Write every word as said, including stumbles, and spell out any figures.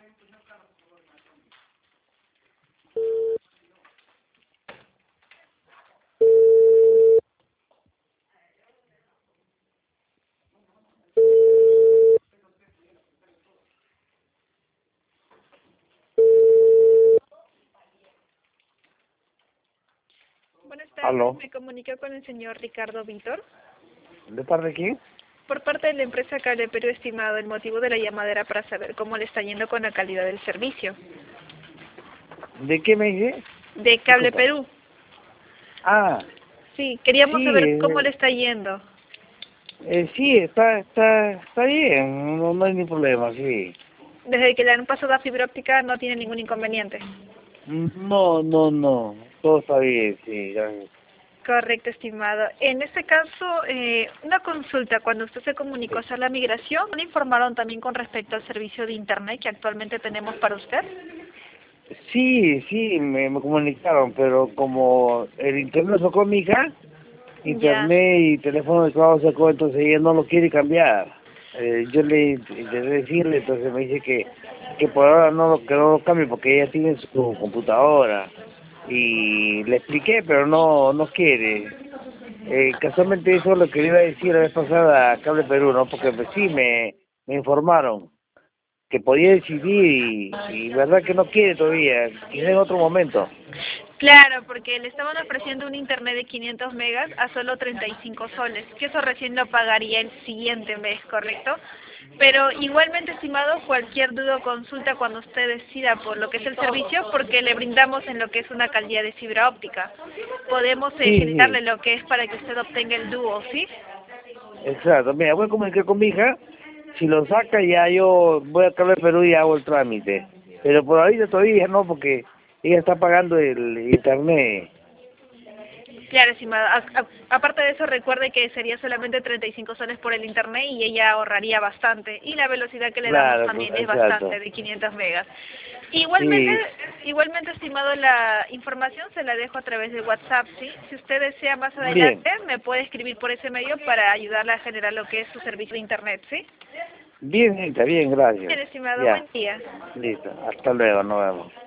Buenas tardes, ¿Aló? me comunico con el señor Ricardo Vítor. ¿De parte de quién? Por parte de la empresa Cable Perú, estimado, el motivo de la llamada era para saber cómo le está yendo con la calidad del servicio. ¿De qué me dice? De Cable Disculpa. Perú. Ah, Sí, queríamos sí, saber cómo eh, le está yendo. eh, sí, está, está, está bien, no, no hay ningún problema, sí. Desde que le han pasado a fibra óptica no tiene ningún inconveniente. No, no, no, todo está bien, sí, gracias. Correcto, estimado. En este caso, eh, una consulta. Cuando usted se comunicó a Sí, hacer la migración, ¿le informaron también con respecto al servicio de Internet que actualmente tenemos para usted? sí, sí, me, me comunicaron, pero como el internet sacó mi hija, Ya. internet y teléfono de trabajo sacó, entonces ella no lo quiere cambiar. Eh, yo le intenté decirle, entonces me dice que, que por ahora no lo, que no lo cambie porque ella tiene su computadora. Y le expliqué, pero no no quiere. Eh, casualmente eso es lo que le iba a decir la vez pasada a Cable Perú, ¿no? Porque pues, sí, me, me informaron que podía decidir y, y verdad que no quiere todavía, quizá en otro momento. Claro, porque le estaban ofreciendo un internet de quinientos megas a solo treinta y cinco soles, que eso recién lo pagaría el siguiente mes, ¿correcto? Pero igualmente, estimado, cualquier duda o consulta cuando usted decida por lo que es el servicio, porque le brindamos en lo que es una calidad de fibra óptica. Podemos eh, Sí, generarle sí, lo que es para que usted obtenga el dúo, ¿sí? exacto. Mira, voy a comunicar con mi hija, si lo saca ya yo voy a Cable Perú y hago el trámite. Pero por ahorita todavía no, porque ella está pagando el internet. Claro, estimado. A- a- aparte de eso, recuerde que sería solamente treinta y cinco soles por el internet y ella ahorraría bastante. Y la velocidad que le damos Claro, también cl- es bastante, exacto. de quinientos megas. Igualmente, Sí, igualmente, estimado, la información se la dejo a través de WhatsApp, ¿sí? Si usted desea más bien. adelante, me puede escribir por ese medio para ayudarle a generar lo que es su servicio de internet, ¿sí? Bien, está bien, gracias. Bien, estimado, buen Ya, día. listo. Hasta luego, nos vemos.